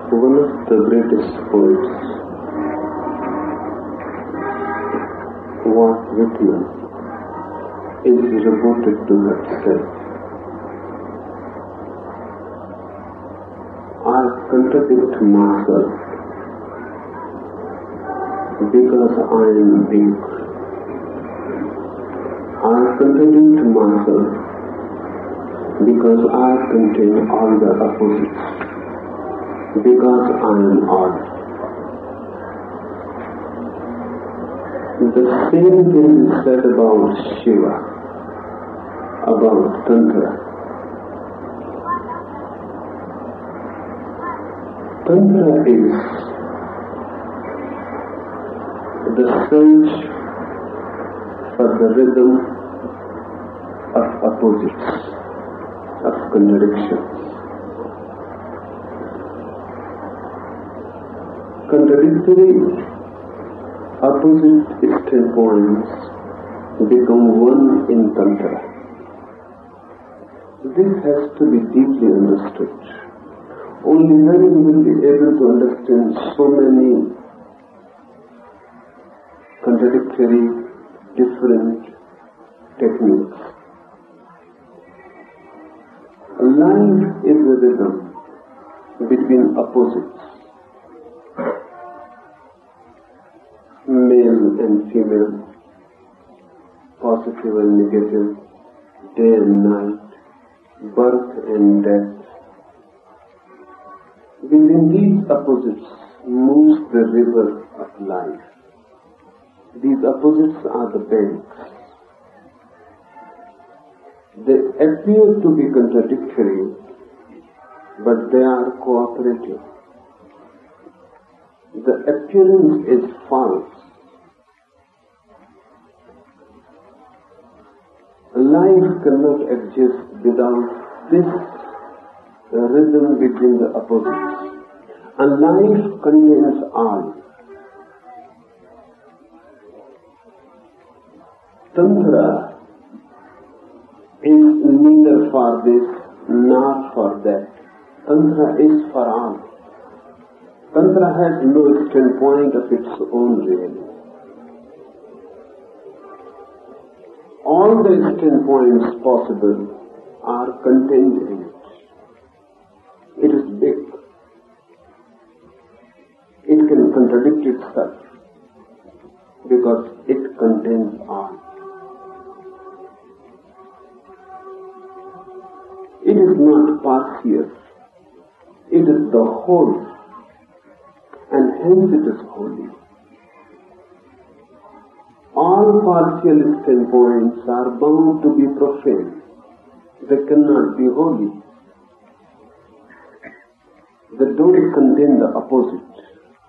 One of the greatest poets was Whitman is reported to have said, "I contradict myself because I am weak. I contradict myself because I contain all the opposites. Because I am odd." The same thing is said about Shiva, about Tantra. Tantra is the search for the rhythm of opposites, of contradictions. Contradictory opposite standpoints become one in Tantra. This has to be deeply understood. Only then you will be able to understand so many contradictory, different techniques. Life is a rhythm between opposites. Male and female, positive and negative, day and night, birth and death. Within these opposites moves the river of life. These opposites are the banks. They appear to be contradictory, but they are cooperative. The appearance is false. Life cannot exist without this rhythm between the opposites. And life contains all. Tantra is neither for this nor for that. Tantra is for all. Tantra has no standpoint of its own really. All the standpoints possible are contained in it. It is big. It can contradict itself because it contains all. It is not partial. It is the whole. And hence it is holy. All partial standpoints are bound to be profane. They cannot be holy. They don't contain the opposite.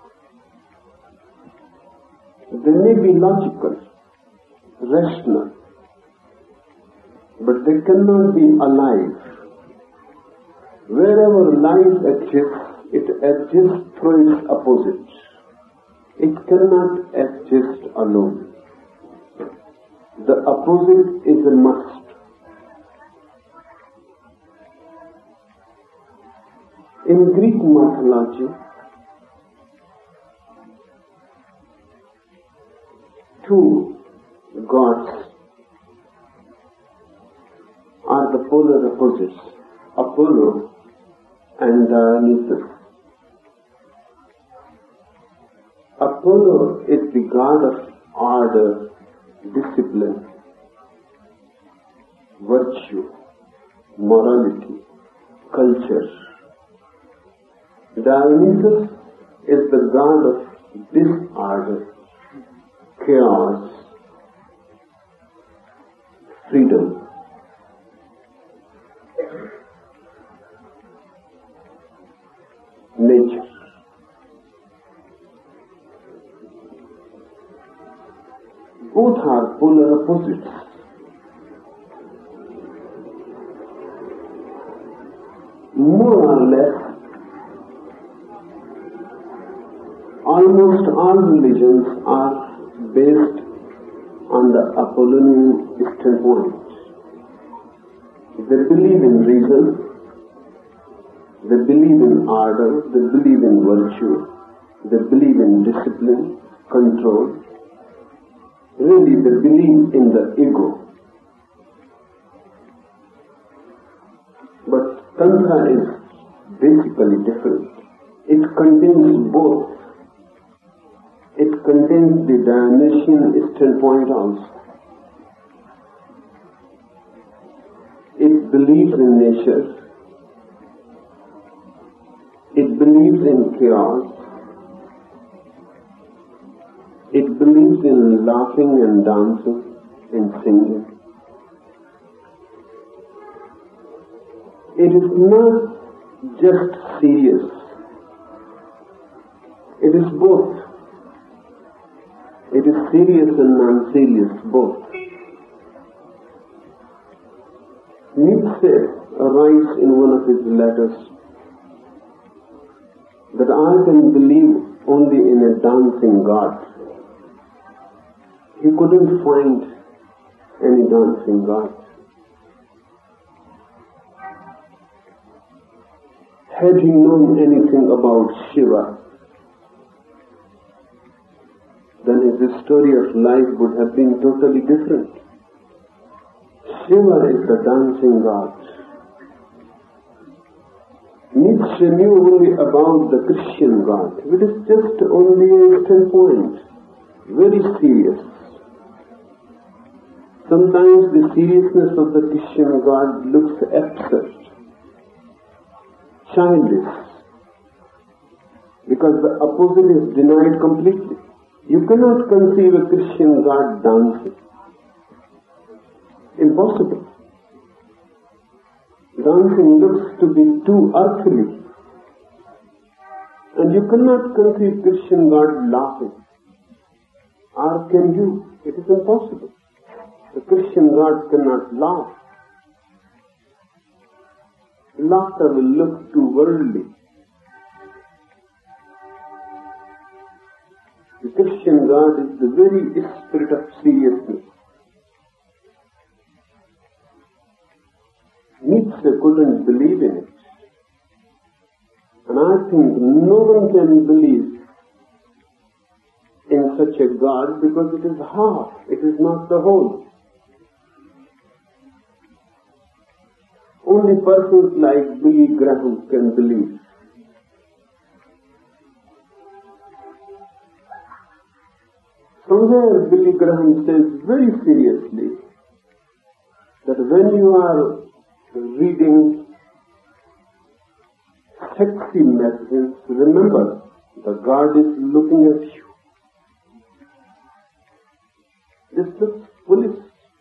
They may be logical, rational, but they cannot be alive. Wherever life exists, it exists through its opposite. It cannot exist alone. The opposite is a must. In Greek mythology, two gods are the polar opposites, Apollo and Dionysus. Apollo is the god of order, discipline, virtue, morality, culture. Dionysus is the god of disorder, chaos, freedom. Nature. Both are polar opposites. More or less, almost all religions are based on the Apollonian standpoint. They believe in reason, They believe in order, they believe in virtue, they believe in discipline, control. Really, they believe in the ego. But Tantra is basically different. It contains both. It contains the Dionysian standpoint also. It believes in nature. It believes in chaos. It believes in laughing and dancing and singing. It is not just serious. It is both. It is serious and non-serious, both. Nietzsche writes in one of his letters that I can believe only in a dancing God. He couldn't find any dancing God. Had he known anything about Shiva, then his story of life would have been totally different. Shiva is the dancing God. Nietzsche knew only about the Christian God. It is just only a standpoint, very serious. Sometimes the seriousness of the Christian God looks absurd, childish, because the opposite is denied completely. You cannot conceive a Christian God dancing. Impossible. Dancing looks to be too earthly. And you cannot conceive Christian God laughing. Or can you? It is impossible. The Christian God cannot laugh. Laughter will look too worldly. The Christian God is the very spirit of seriousness. Nietzsche couldn't believe in it. And I think no one can believe in such a God because it is half, it is not the whole. Only persons like Billy Graham can believe. Somewhere Billy Graham says very seriously that when you are reading sexy magazines, remember the God is looking at you. This looks foolish.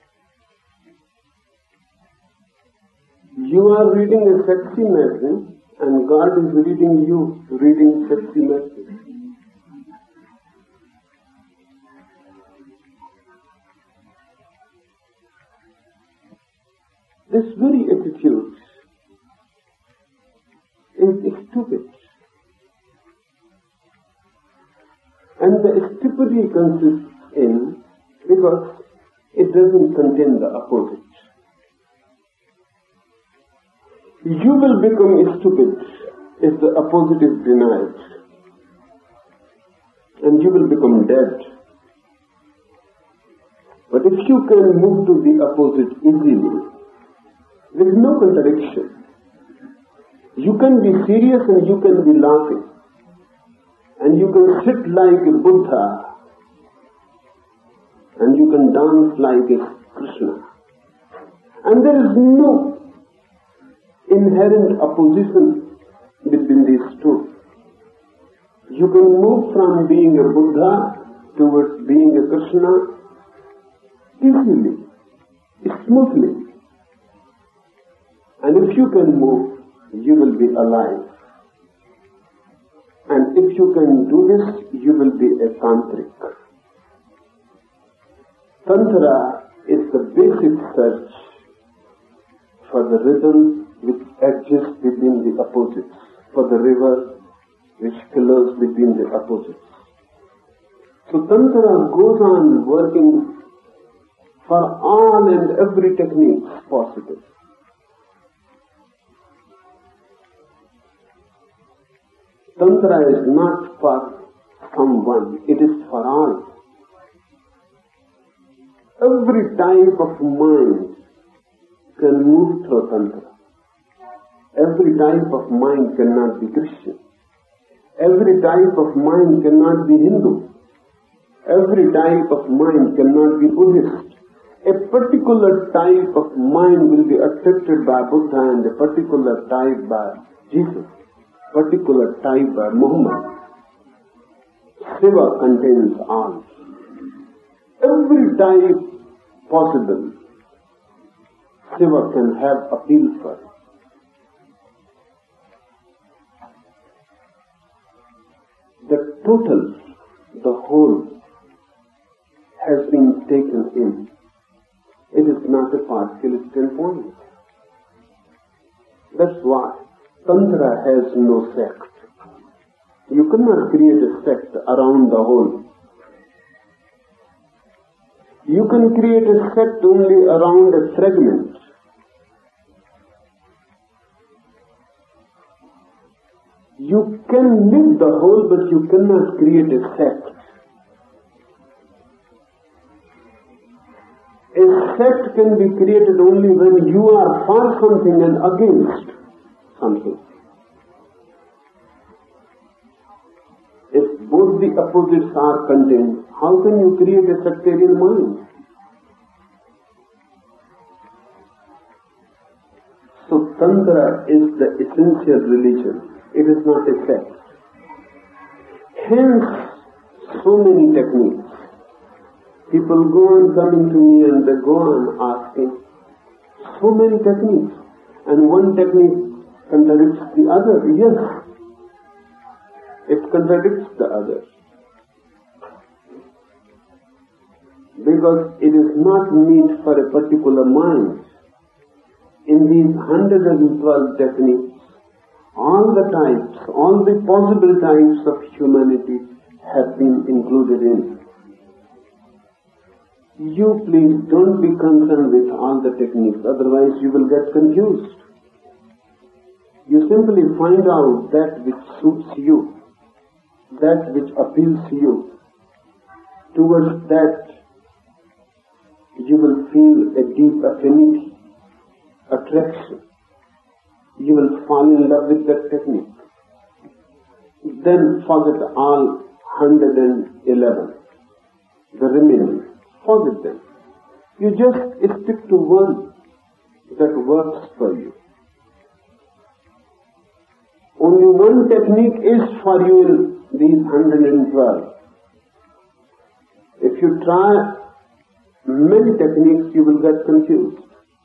You are reading a sexy magazine and God is reading you reading sexy magazine. This very attitude is stupid. And the stupidity consists in because it doesn't contain the opposite. You will become stupid if the opposite is denied. And you will become dead. But if you can move to the opposite easily, there is no contradiction. You can be serious and you can be laughing. And you can sit like a Buddha. And you can dance like a Krishna. And there is no inherent opposition between these two. You can move from being a Buddha towards being a Krishna easily, smoothly. And if you can move, you will be alive. And if you can do this, you will be a tantric. Tantra is the basic search for the rhythm which exists between the opposites, for the river which flows between the opposites. So Tantra goes on working for all and every technique possible. Tantra is not for someone, it is for all. Every type of mind can move through Tantra. Every type of mind cannot be Christian. Every type of mind cannot be Hindu. Every type of mind cannot be Buddhist. A particular type of mind will be attracted by Buddha and a particular type by Jesus, particular type by Muhammad. Shiva contains all. Every type possible, Shiva can have appeal for. The total, the whole, has been taken in. It is not a partial standpoint. That's why Tantra has no sect. You cannot create a sect around the whole. You can create a sect only around a fragment. You can live the whole, but you cannot create a sect. A sect can be created only when you are for something and against something. If both the opposites are contained, how can you create a sectarian mind? So Tantra is the essential religion. It is not a sect. Hence, so many techniques. People go on coming to me and they go on asking so many techniques. And one technique contradicts the other. Yes, it contradicts the other. Because it is not meant for a particular mind. In these 112 techniques, all the types, all the possible types of humanity have been included in. You please don't be concerned with all the techniques, otherwise you will get confused. You simply find out that which suits you, that which appeals to you. Towards that, you will feel a deep affinity, attraction. You will fall in love with that technique. Then forget all 111, the remaining. Forget them. You just stick to one that works for you. Only one technique is for you in these 112. If you try many techniques, you will get confused.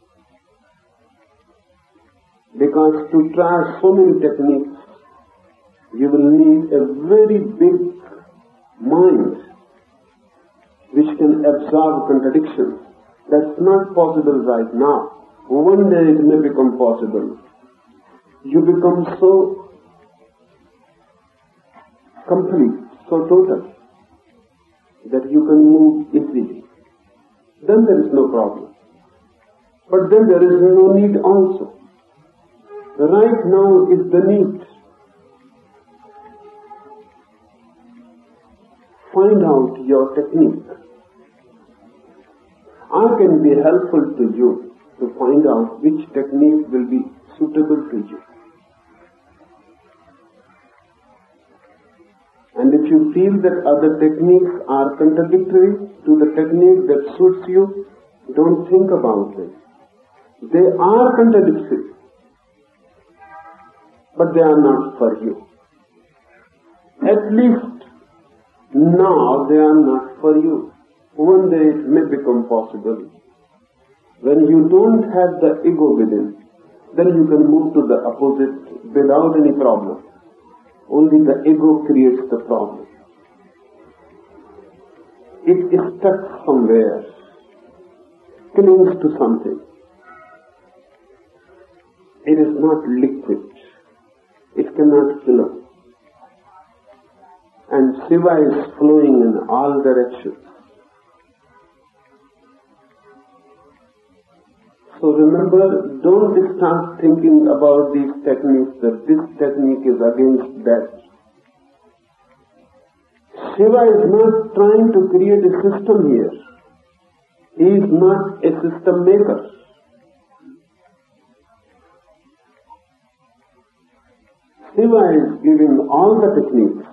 Because to try so many techniques, you will need a very big mind which can absorb contradictions. That's not possible right now. One day it may become possible. You become so complete, so total, that you can move easily. Then there is no problem. But then there is no need also. Right now is the need. Find out your technique. I can be helpful to you to find out which technique will be suitable to you. And if you feel that other techniques are contradictory to the technique that suits you, don't think about it. They are contradictory, but they are not for you. At least now they are not for you. One day it may become possible. When you don't have the ego within, then you can move to the opposite without any problem. Only the ego creates the problem. It is stuck somewhere, clings to something. It is not liquid. It cannot flow. And Shiva is flowing in all directions. So remember, don't start thinking about these techniques, that this technique is against that. Shiva is not trying to create a system here. He is not a system maker. Shiva is giving all the techniques.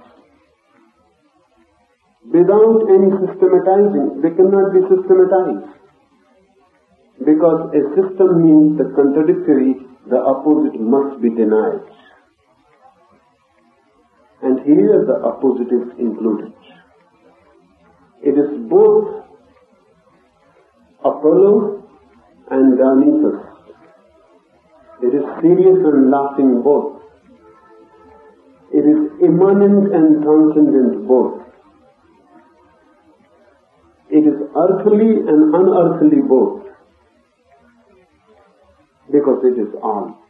Without any systematizing, they cannot be systematized. Because a system means the contradictory, the opposite must be denied. And here the opposite is included. It is both Apollo and Dionysus. It is serious and laughing both. It is immanent and transcendent both. It is earthly and unearthly both. Because it is all.